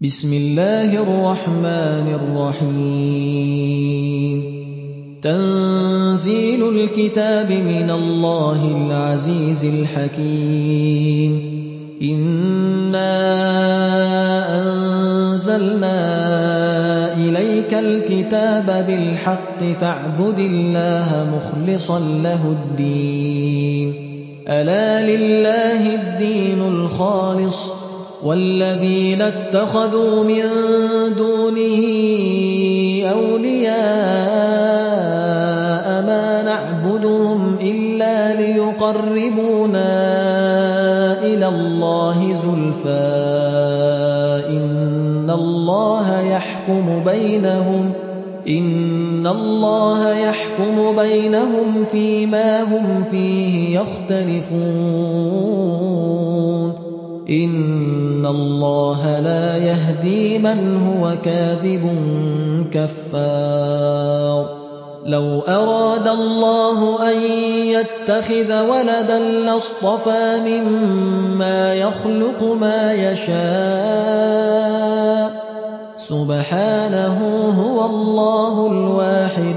بسم الله الرحمن الرحيم تنزيل الكتاب من الله العزيز الحكيم إنا أنزلنا إليك الكتاب بالحق فاعبد الله مخلصا له الدين ألا لله الدين الخالص والذين اتخذوا من دونه أولياء ما نعبدهم إلا ليقربونا إلى الله زلفى إن الله يحكم بينهم فيما هم فيه يختلفون إن الله لا يهدي من هو كاذب كفار لو أراد الله أن يتخذ ولدا لاصطفى مما يخلق ما يشاء سبحانه هو الله الواحد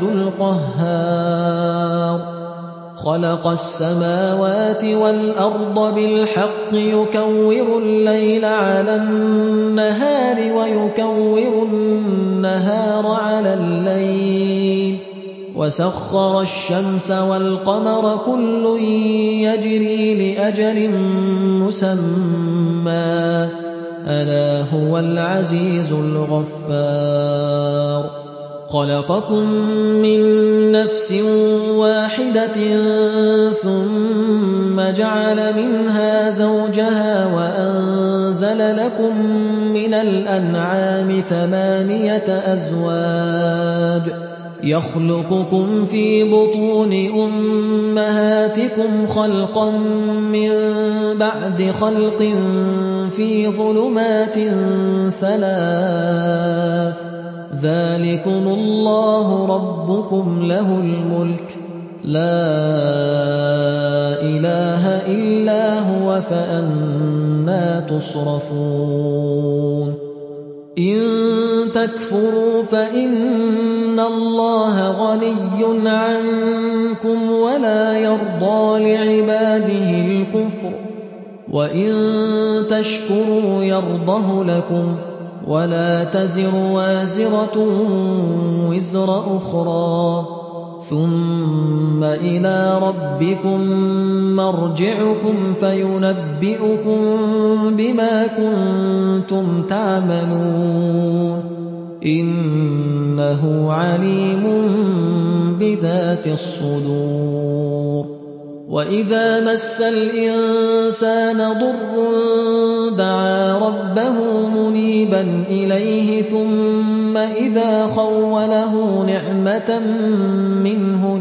القهار خلق السماوات والأرض بالحق يكور الليل على النهار ويكور النهار على الليل وسخر الشمس والقمر كل يجري لأجل مسمى ألا هو العزيز الغفار خلقكم من نفس واحدة ثم جعل منها زوجها وأنزل لكم من الأنعام 8 أزواج يخلقكم في بطون أمهاتكم خلقا من بعد خلق في ظلمات 3 ذلكم الله ربكم له الملك لا إله إلا هو فأنى تصرفون إن تكفروا فإن الله غني عنكم ولا يرضى لعباده الكفر وإن تشكروا يرضه لكم ولا تزر وازرة وزر أخرى ثم إلى ربكم مرجعكم فينبئكم بما كنتم تعملون إنه عليم بذات الصدور وإذا مس الإنسان ضر دعا ربه منيبا إليه ثم إذا خوله نعمة منه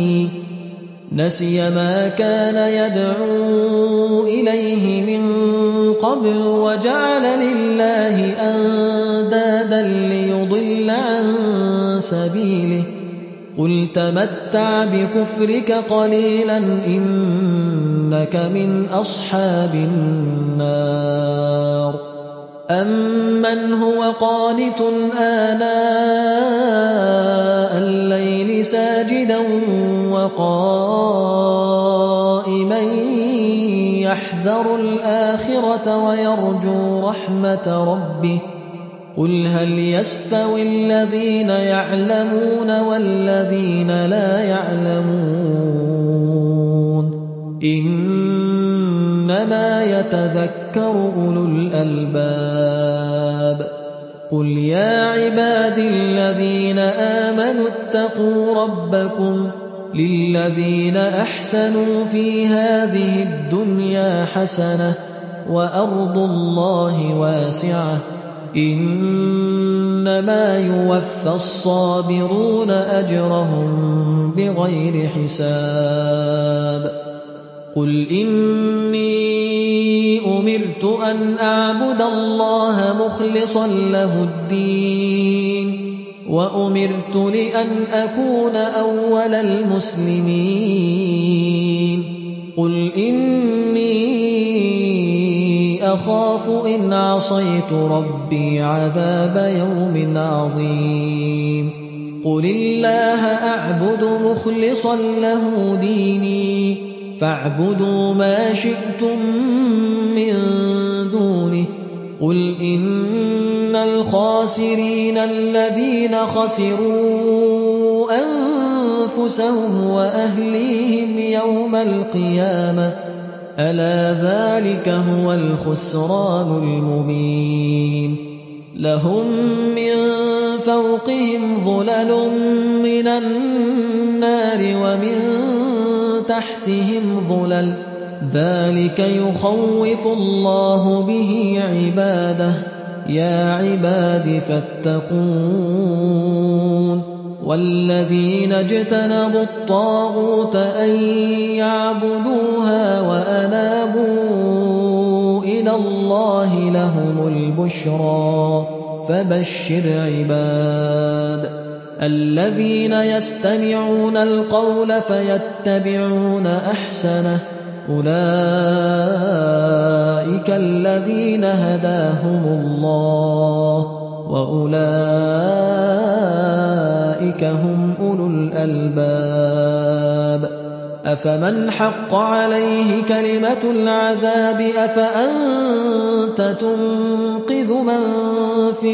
نسي ما كان يدعو إليه من قبل وجعل لله أندادا ليضل عن سبيله قل تمتع بكفرك قليلا إنك من أصحاب النار أمن هو قانت آناء الليل ساجدا وقائما يحذر الآخرة ويرجو رحمة ربه قل هل يستوي الذين يعلمون والذين لا يعلمون إنما يتذكر أولو الألباب قل يا عبادي الذين آمنوا اتقوا ربكم للذين أحسنوا في هذه الدنيا حسنة وأرض الله واسعة إنما يوفى الصابرون أجرهم بغير حساب قل إني أمرت أن أعبد الله مخلصا له الدين وأمرت لأن أكون أول المسلمين قل إني أخاف إن عصيت ربي عذاب يوم عظيم قل الله أعبد مخلصا له ديني فاعبدوا ما شئتم من دونه قل إن الخاسرين الذين خسروا أنفسهم وأهليهم يوم القيامة ألا ذلك هو الخسران المبين لهم من فوقهم ظلل من النار ومن تحتهم ظلل ذلك يخوف الله به عباده يا عباد فاتقون والذين اجتنبوا الطاغوت أن يعبدوها وأنابوا إلى الله لهم البشرى فبشر عباد الذين يستمعون القول فيتبعون أحسنه أولئك الذين هداهم الله وأولئك هم أولو الألباب أفمن حق عليه كلمة العذاب أفأنت تنقذ من في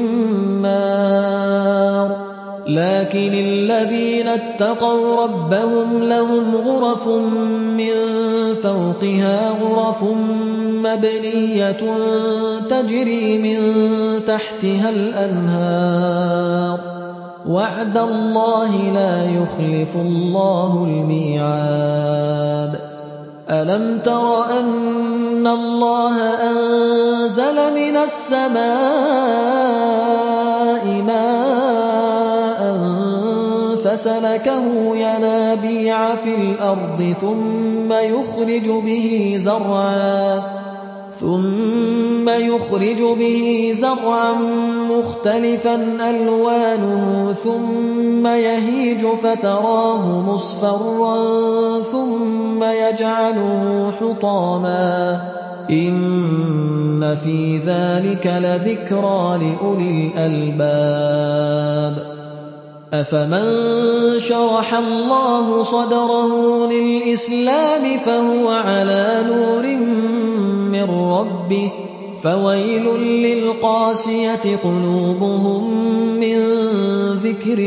النار لكن الذين اتقوا ربهم لهم غرف من فوقها غرف مبنية تجري من تحتها الأنهار وعد الله لا يخلف الله الميعاد ألم تر أن الله أنزل من السماء ماء فسلكه ينابيع في الأرض ثم يخرج به زرعا مختلفا ألوانه ثم يهيج فتراه مصفرا ثم يجعله حطاما إن في ذلك لذكرى لأولي الألباب أفمن شرح الله صدره للإسلام فهو على نور من ربه فويل للقاسية قلوبهم من ذكر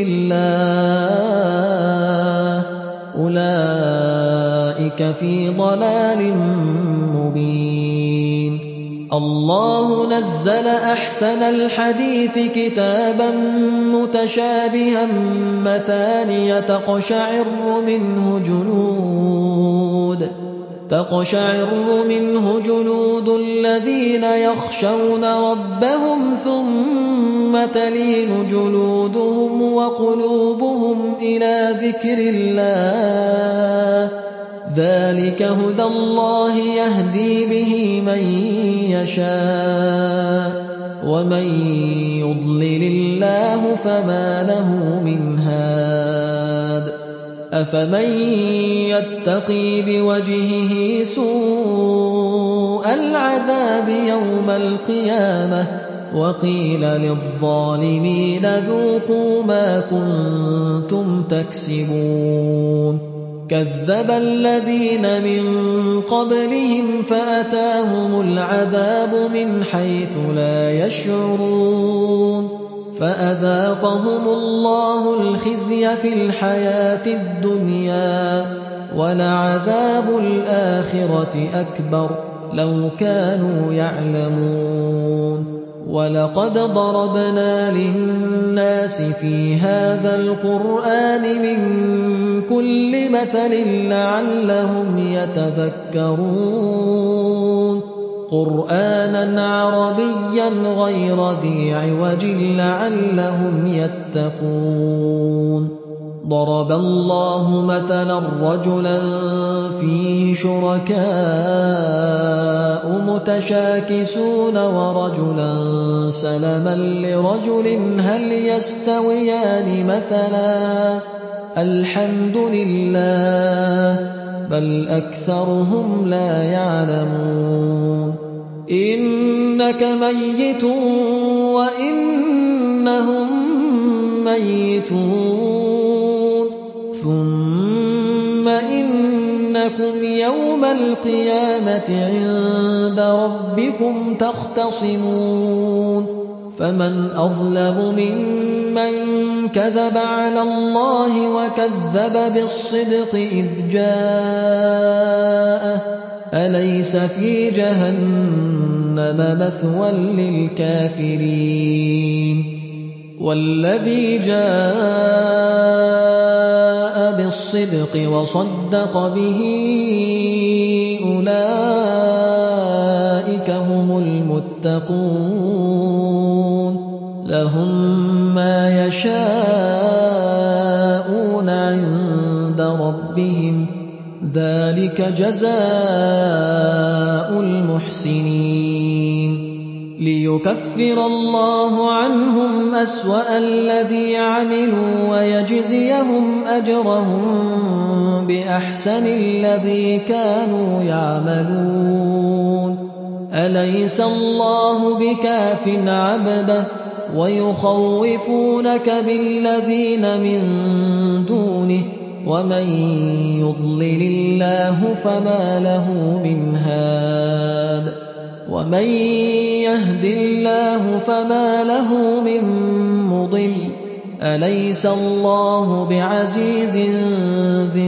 الله أولئك في ضلال مبين الله نزل أحسن الحديث كتابا متشابها مثانية تقشعر منه جلود الذين يخشون ربهم ثم تلين جلودهم وقلوبهم إلى ذكر الله ذلك هدى الله يهدي به من يشاء ومن يضلل الله فما له من هاد أفمن يتقي بوجهه سوء العذاب يوم القيامة وقيل للظالمين ذوقوا ما كنتم تكسبون كذب الذين من قبلهم فأتاهم العذاب من حيث لا يشعرون فأذاقهم الله الخزي في الحياة الدنيا ولعذاب الآخرة أكبر لو كانوا يعلمون ولقد ضربنا للناس في هذا القرآن من كل مثل لعلهم يتذكرون قرآنا عربيا غير ذي عوج لعلهم يتقون ضرب الله مثلا رجلا فيه شركاء متشاكسون ورجلا سلما لرجل هل يستويان مثلا الحمد لله بل أكثرهم لا يعلمون إِنَّكَ مَيِّتٌ وَإِنَّهُم مَّيِّتُونَ ثُمَّ إِنَّكُمْ يَوْمَ الْقِيَامَةِ عِندَ رَبِّكُمْ تَخْتَصِمُونَ فَمَنْ أَظْلَمُ مِمَّن كَذَبَ عَلَى اللَّهِ وَكَذَّبَ بِالصِّدْقِ إِذْ جَاءَهُ أَلَيْسَ فِي جَهَنَّمَ مَثْوًى لِّلْكَافِرِينَ وَالَّذِي جَاءَ بِالصِّدْقِ وَصَدَّقَ بِهِ أُولَٰئِكَ هُمُ الْمُتَّقُونَ لَهُم مَّا يَشَاءُونَ عِندَ رَبِّهِمْ ذَلِكَ جَزَاءُ الْمُحْسِنِينَ لِيُكَفِّرَ اللَّهُ عَنْهُمْ أَسْوَأَ الَّذِي عَمِلُوا وَيَجْزِيَهُمْ أَجْرَهُم بِأَحْسَنِ الَّذِي كَانُوا يَعْمَلُونَ أَلَيْسَ اللَّهُ بِكَافٍ عَبْدَهُ وَيُخَوِّفُونَكَ بِالَّذِينَ مِن دُونِهِ وَمَن يُضْلِلِ اللَّهُ فَمَا لَهُ مِنْ هَادٍ وَمَن يَهْدِ اللَّهُ فَمَا لَهُ مِن مُّضِلٍّ أَلَيْسَ اللَّهُ بِعَزِيزٍ ذِي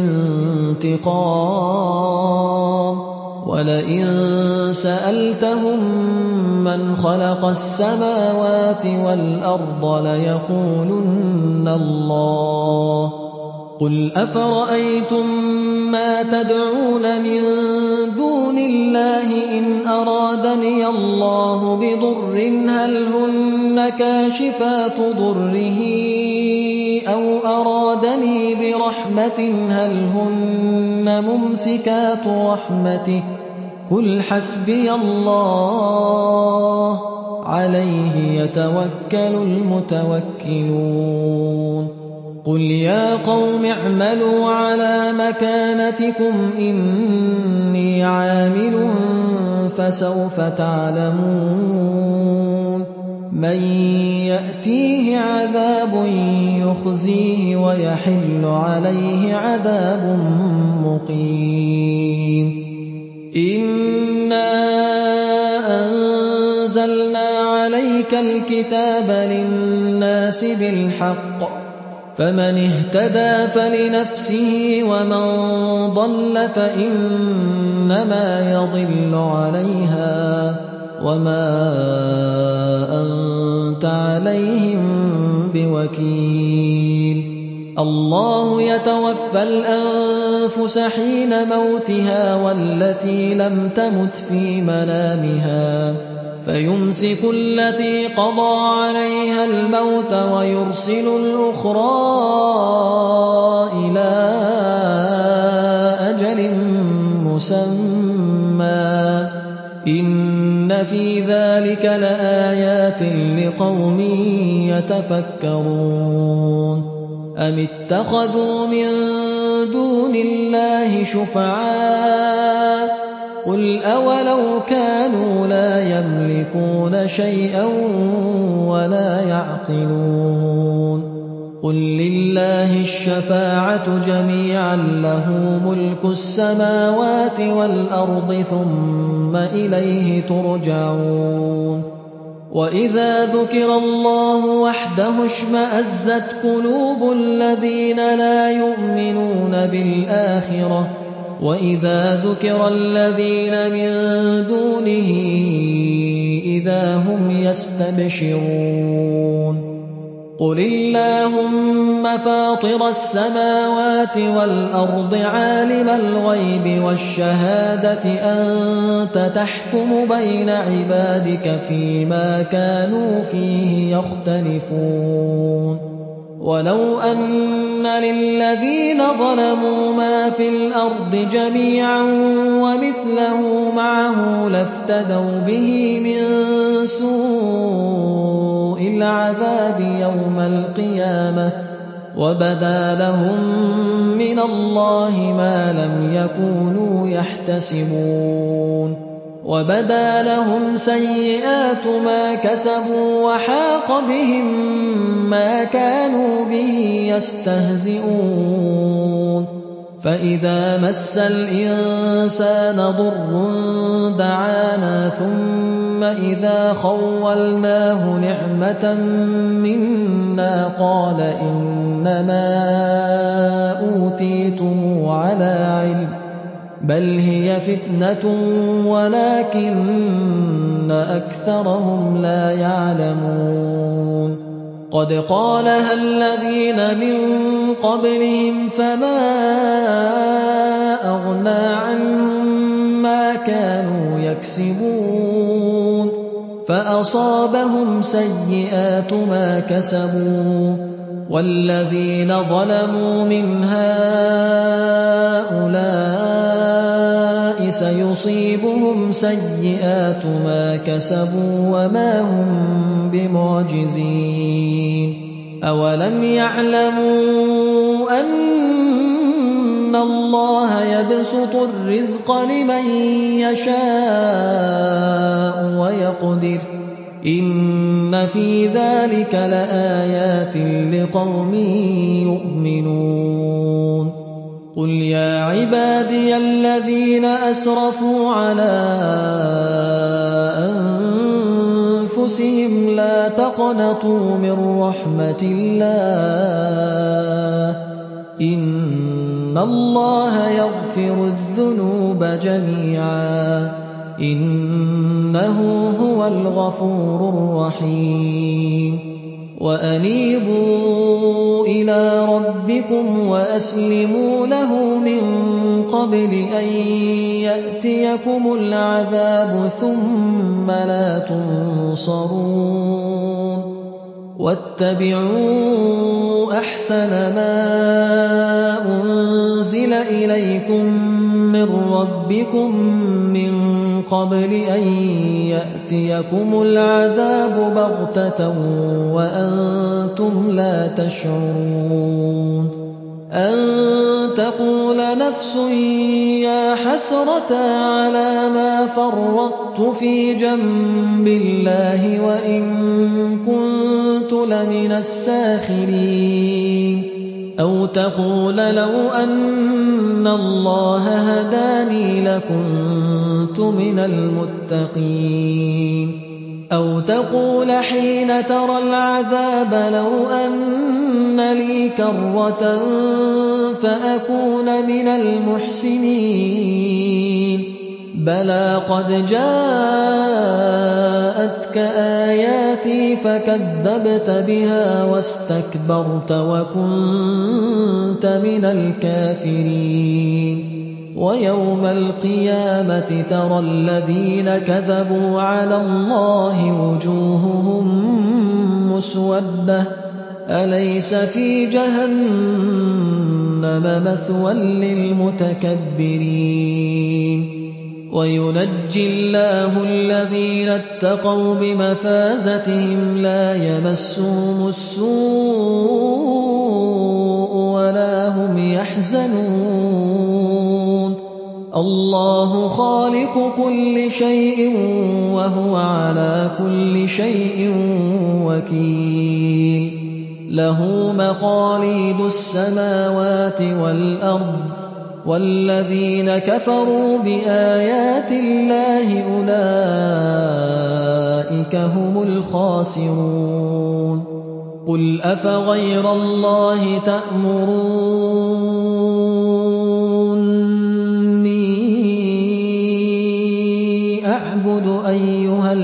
انتِقَامٍ وَلَئِن سَأَلْتَهُم مَّنْ خَلَقَ السَّمَاوَاتِ وَالْأَرْضَ لَيَقُولُنَّ اللَّهُ قُلْ أَفَرَأَيْتُم مَّا تَدْعُونَ مِن دُونِ اللَّهِ إِنْ أَرَادَنِيَ اللَّهُ بِضُرٍّ هَلْ هُنَّ كَاشِفَاتُ ضُرِّهِ أَوْ أَرَادَنِي بِرَحْمَةٍ هَلْ هُنَّ مُمْسِكَاتُ رَحْمَتِهِ قُلْ حَسْبِيَ اللَّهُ عَلَيْهِ يَتَوَكَّلُ الْمُتَوَكِّلُونَ قُلْ يَا قَوْمِ اعْمَلُوا عَلَىٰ مَكَانَتِكُمْ إِنِّي عَامِلٌ فَسَوْفَ تَعْلَمُونَ مَن يَأْتِيهِ عَذَابٌ يُخْزِيهِ وَيَحِلُّ عَلَيْهِ عَذَابٌ مُّقِيمٌ إِنَّا أَنزَلْنَا عَلَيْكَ الْكِتَابَ لِلنَّاسِ بِالْحَقِّ فَمَنِ اهْتَدَىٰ فَلِنَفْسِهِ وَمَن ضَلَّ فَإِنَّمَا يَضِلُّ عَلَيْهَا وَمَا أَنتَ عَلَيْهِم بِوَكِيلٍ اللَّهُ يَتَوَفَّى الْأَنفُسَ حِينَ مَوْتِهَا وَالَّتِي لَمْ تَمُتْ فِي مَنَامِهَا فَيُمْسِكُ الَّتِي قَضَىٰ عَلَيْهَا الْمَوْتَ وَيُرْسِلُ الْأُخْرَىٰ إِلَىٰ أَجَلٍ مُّسَمًّى إِنَّ فِي ذَٰلِكَ لَآيَاتٍ لِّقَوْمٍ يَتَفَكَّرُونَ أَمِ اتَّخَذُوا مِن دُونِ اللَّهِ شُفَعَاءَ قُلْ أَوَلَوْ كَانُوا لَا يَمْلِكُونَ شَيْئًا وَلَا يَعْقِلُونَ قُل لِّلَّهِ الشَّفَاعَةُ جَمِيعًا لَّهُ مُلْكُ السَّمَاوَاتِ وَالْأَرْضِ ثُمَّ إِلَيْهِ تُرْجَعُونَ وَإِذَا ذُكِرَ اللَّهُ وَحْدَهُ اشْمَأَزَّتْ قُلُوبُ الَّذِينَ لَا يُؤْمِنُونَ بِالْآخِرَةِ وَإِذَا ذُكِرَ الَّذِينَ مِن دُونِهِ إِذَا هُمْ يَسْتَبْشِرُونَ قُلِ اللَّهُمَّ فَاطِرَ السَّمَاوَاتِ وَالْأَرْضِ عَالِمَ الْغَيْبِ وَالشَّهَادَةِ أَنتَ تَحْكُمُ بَيْنَ عِبَادِكَ فِيمَا كَانُوا فِيهِ يَخْتَلِفُونَ وَلَوْ أَنَّ لِلَّذِينَ ظَلَمُوا مَا فِي الْأَرْضِ جَمِيعًا وَمِثْلَهُ مَعَهُ لَافْتَدَوْا بِهِ مِن سُوءِ الْعَذَابِ يَوْمَ الْقِيَامَةِ وَبَدَا لَهُم مِّنَ اللَّهِ مَا لَمْ يَكُونُوا يَحْتَسِبُونَ وبدا لهم سيئات ما كسبوا وحاق بهم ما كانوا به يستهزئون فإذا مس الإنسان ضر دعانا ثم إذا خولناه نعمة منا قال إنما أوتيته على علم بل هي فتنة ولكن أكثرهم لا يعلمون قد قالها الذين من قبلهم فما أغنى عنهم ما كانوا يكسبون فأصابهم سيئات ما كسبوا والذين ظلموا من هؤلاء سيصيبهم سيئات ما كسبوا وما هم بمعجزين أولم يعلموا أن الله يبسط الرزق لمن يشاء ويقدر إن في ذلك لآيات لقوم يؤمنون قل يا عبادي الذين أسرفوا على أنفسهم لا تقنطوا من رحمة الله إن الله يغفر الذنوب جميعا إنه هو الغفور الرحيم وأنيبوا إلى ربكم وأسلموا له من قبل أن يأتيكم العذاب ثم لا تنصرون واتبعوا أحسن ما أنزل إليكم من ربكم من قبل أن يأتيكم العذاب بغتة وأنتم لا تشعرون أن تقول نفس يا حسرة على ما فرطت في جنب الله وإن كنت لمن الساخرين أو تقول لو أن الله هداني لكنت من المتقين أو تقول حين ترى العذاب لو أن لي كرة فأكون من المحسنين بلى قد جاءتك آياتي فكذبت بها واستكبرت وكنت من الكافرين ويوم القيامة ترى الذين كذبوا على الله وجوههم مسودة أليس في جهنم مثوى للمتكبرين وينجي الله الذين اتقوا بمفازتهم لا يمسهم السوء ولا هم يحزنون الله خالق كل شيء وهو على كل شيء وكيل له مقاليد السماوات والأرض والذين كفروا بآيات الله أولئك هم الخاسرون قل أفغير الله تأمروني أعبد أيها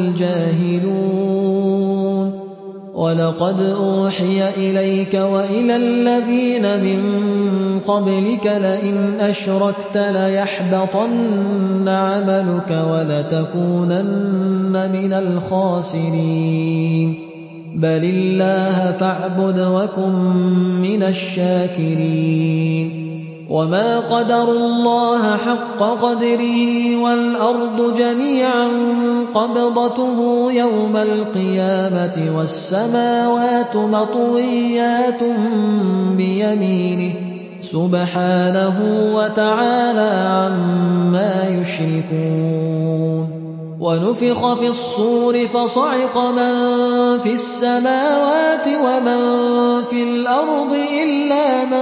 الجاهلون ولقد أوحي إليك وإلى الذين من قبلك لئن أشركت ليحبطن عملك ولتكونن من الخاسرين بل الله فاعبد وكن من الشاكرين وما قدروا الله حق قدره والأرض جميعا قبضته يوم القيامة والسماوات مطويات بيمينه سبحانه وتعالى عما يشركون وَنُفِخَ فِي الصُّورِ فَصَعِقَ مَن فِي السَّمَاوَاتِ وَمَن فِي الْأَرْضِ إِلَّا مَن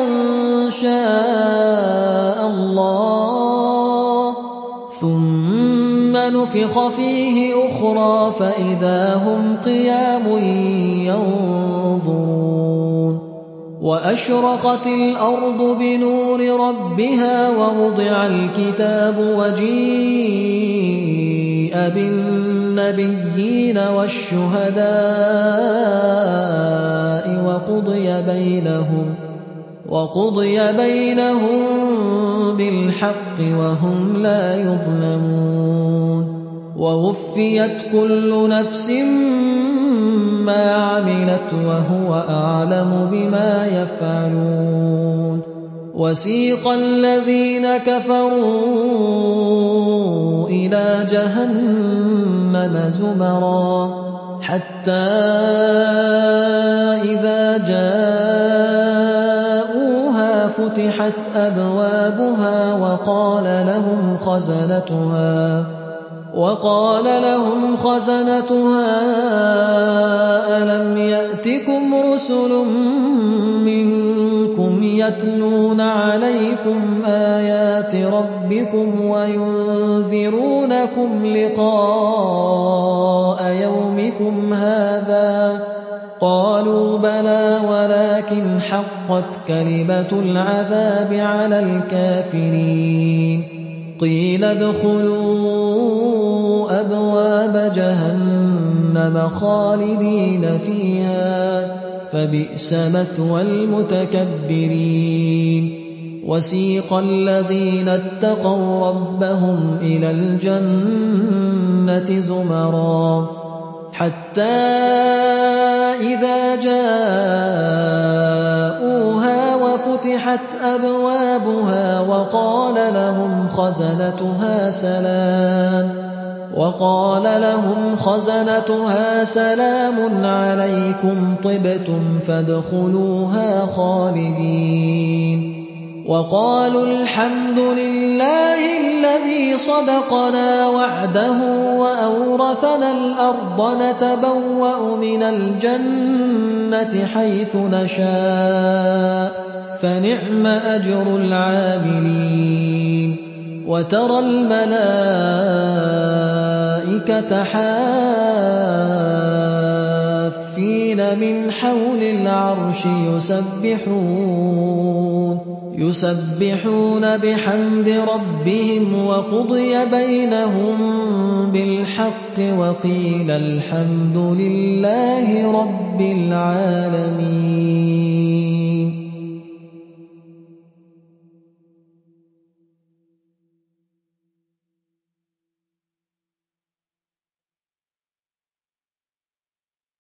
شَاءَ اللَّهُ ثُمَّ نُفِخَ فِيهِ أُخْرَىٰ فَإِذَا هُمْ قِيَامٌ يَنظُرُونَ وَأَشْرَقَتِ الْأَرْضُ بِنُورِ رَبِّهَا وَوُضِعَ الْكِتَابُ وَجِيءَ بِالنَّبِيِّينَ وَالشُّهَدَاءِ وَقُضِيَ بَيْنَهُم بِالْحَقِّ وَهُمْ لَا يُظْلَمُونَ وَوُفِّيَتْ كُلُّ نَفْسٍ مَّا عَمِلَتْ وَهُوَ أَعْلَمُ بِمَا يَفْعَلُونَ وَسِيقَ الَّذِينَ كَفَرُوا إِلَىٰ جَهَنَّمَ زُمَرًا حَتَّىٰ إِذَا جَاءُوهَا فُتِحَتْ أَبْوَابُهَا وَقَالَ لَهُمْ خَزَنَتُهَا أَلَمْ يَأْتِكُمْ رُسُلٌ مِّنكُمْ يَتْلُونَ عَلَيْكُمْ آيَاتِ رَبِّكُمْ وَيُنذِرُونَكُمْ لِقَاءَ يَوْمِكُمْ هَٰذَا ۚ قَالُوا بَلَىٰ وَلَٰكِنْ حَقَّتْ كَلِمَةُ الْعَذَابِ عَلَى الْكَافِرِينَ قِيلَ ادْخُلُوا أَبْوَابَ جَهَنَّمَ خَالِدِينَ فِيهَا فَبِئْسَ مَثْوَى الْمُتَكَبِّرِينَ وَسِيقَ الَّذِينَ اتَّقَوْا رَبَّهُمْ إِلَى الْجَنَّةِ زُمَرًا حَتَّىٰ إِذَا جَاءُوهَا وَفُتِحَتْ أَبْوَابُهَا وَقَالَ لَهُمْ خَزَنَتُهَا سَلَامٌ عَلَيْكُمْ طِبْتُمْ فَادْخُلُوهَا خَالِدِينَ وَقَالُوا الْحَمْدُ لِلَّهِ الَّذِي صَدَقَنَا وَعْدَهُ وَأَوْرَثَنَا الْأَرْضَ نَتَبَوَّأُ مِنَ الْجَنَّةِ حَيْثُ نَشَاءُ ۖ فَنِعْمَ أَجْرُ الْعَامِلِينَ وَتَرَى الْمَلَائِكَةَ حَافِّينَ مِنْ حَوْلِ الْعَرْشِ يُسَبِّحُونَ بِحَمْدِ رَبِّهِمْ وَقُضِيَ بَيْنَهُم بِالْحَقِّ وَقِيلَ الْحَمْدُ لِلَّهِ رَبِّ الْعَالَمِينَ